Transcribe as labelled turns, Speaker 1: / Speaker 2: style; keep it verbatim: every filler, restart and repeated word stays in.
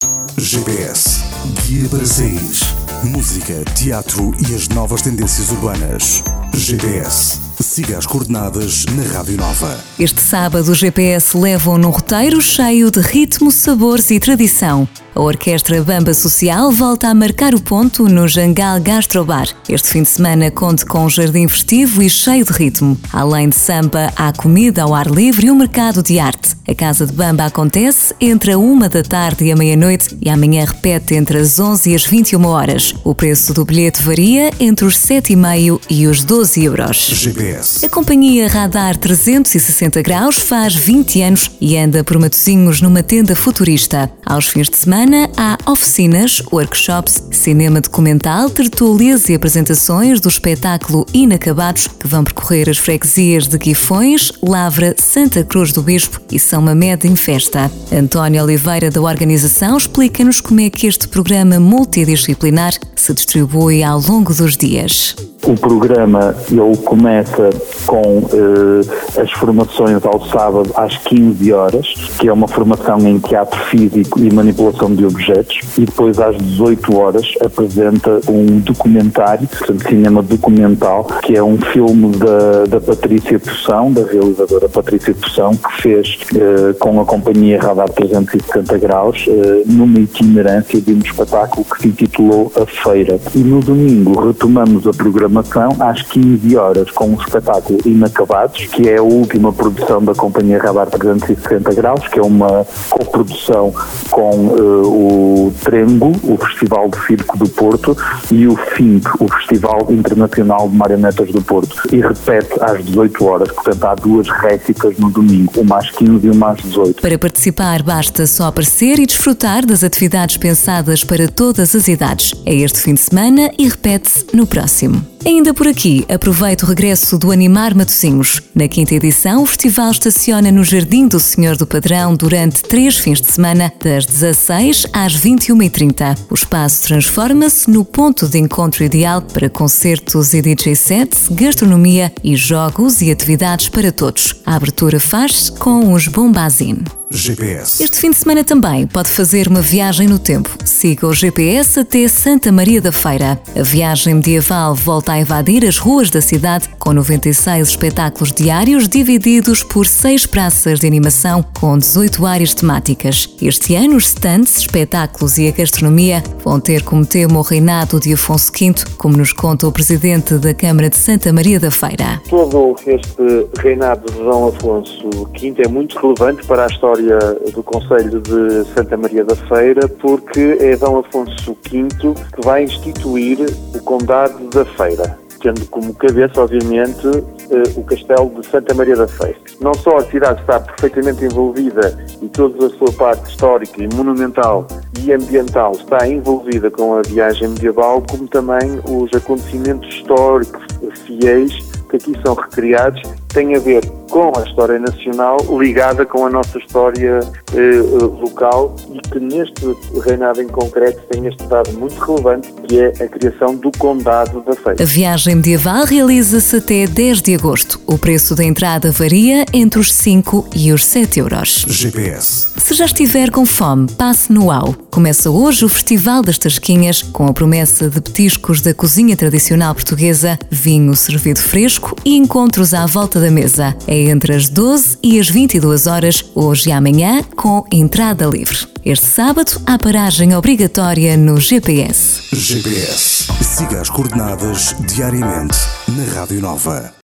Speaker 1: G P S, guia para saís. Música, teatro e as novas tendências urbanas. G P S. Siga as coordenadas na Rádio Nova.
Speaker 2: Este sábado o G P S leva-o num roteiro cheio de ritmo, sabores e tradição. A Orquestra Bamba Social volta a marcar o ponto no Jangal Gastrobar. Este fim de semana conte com um jardim festivo e cheio de ritmo. Além de samba, há comida ao ar livre e um mercado de arte. A Casa de Bamba acontece entre a uma da tarde e a meia-noite e amanhã repete entre as onze e as vinte e uma horas. O preço do bilhete varia entre os sete e meio e os doze euros.
Speaker 1: G P S.
Speaker 2: A companhia Radar trezentos e sessenta graus faz vinte anos e anda por Matosinhos numa tenda futurista. Aos fins de semana há oficinas, workshops, cinema documental, tertúlias e apresentações do espetáculo Inacabados, que vão percorrer as freguesias de Guifões, Lavra, Santa Cruz do Bispo e São Mamede em Festa. António Oliveira, da organização, explica-nos como é que este programa multidisciplinar se distribui ao longo dos dias.
Speaker 3: O programa ele começa com eh, as formações ao sábado às quinze horas, que é uma formação em teatro físico e manipulação de objetos, e depois às dezoito horas apresenta um documentário, portanto, cinema documental, que é um filme da, da Patrícia Poção, da realizadora Patrícia Poção, que fez eh, com a companhia Radar trezentos e sessenta graus, eh, numa itinerância de um espetáculo que se intitulou A Feira. E no domingo retomamos a programação às quinze horas com o espetáculo Inacabados, que é a última produção da companhia Radar trezentos e sessenta graus, que é uma coprodução com uh, o Trengo, o Festival de Circo do Porto, e o F I M P, o Festival Internacional de Marionetas do Porto, e repete às dezoito horas, portanto há duas récitas no domingo, uma às quinze e uma às dezoito.
Speaker 2: Para participar basta só aparecer e desfrutar das atividades pensadas para todas as idades. É este fim de semana e repete-se no próximo. Ainda por aqui, aproveite o regresso do Animar Matosinhos. Na quinta edição, o festival estaciona no Jardim do Senhor do Padrão durante três fins de semana, das dezasseis às vinte e uma e trinta. O espaço transforma-se no ponto de encontro ideal para concertos e D J sets, gastronomia e jogos e atividades para todos. A abertura faz-se com os Bombazine.
Speaker 1: G P S.
Speaker 2: Este fim de semana também pode fazer uma viagem no tempo. Siga o G P S até Santa Maria da Feira. A viagem medieval volta a invadir as ruas da cidade com noventa e seis espetáculos diários divididos por seis praças de animação com dezoito áreas temáticas. Este ano os stands, espetáculos e a gastronomia vão ter como tema o reinado de Afonso quinto, como nos conta o presidente da Câmara de Santa Maria da Feira.
Speaker 4: Todo este reinado de Dom Afonso quinto é muito relevante para a história do Concelho de Santa Maria da Feira, porque é Dom Afonso quinto que vai instituir o Condado da Feira, tendo como cabeça, obviamente, o Castelo de Santa Maria da Feira. Não só a cidade está perfeitamente envolvida e toda a sua parte histórica e monumental e ambiental está envolvida com a viagem medieval, como também os acontecimentos históricos fiéis que aqui são recriados têm a ver com a história nacional ligada com a nossa história eh, local, e que neste reinado em concreto tem este dado muito relevante, que é a criação do Condado da Feira.
Speaker 2: A viagem medieval realiza-se até dez de agosto. O preço da entrada varia entre os cinco e os sete euros.
Speaker 1: G P S.
Speaker 2: Se já estiver com fome, passe no Au. Começa hoje o Festival das Tasquinhas, com a promessa de petiscos da cozinha tradicional portuguesa, vinho servido fresco e encontros à volta da mesa. É entre as doze e as vinte e duas horas, hoje e amanhã, com entrada livre. Este sábado, há paragem obrigatória no G P S.
Speaker 1: G P S. Siga as coordenadas diariamente na Rádio Nova.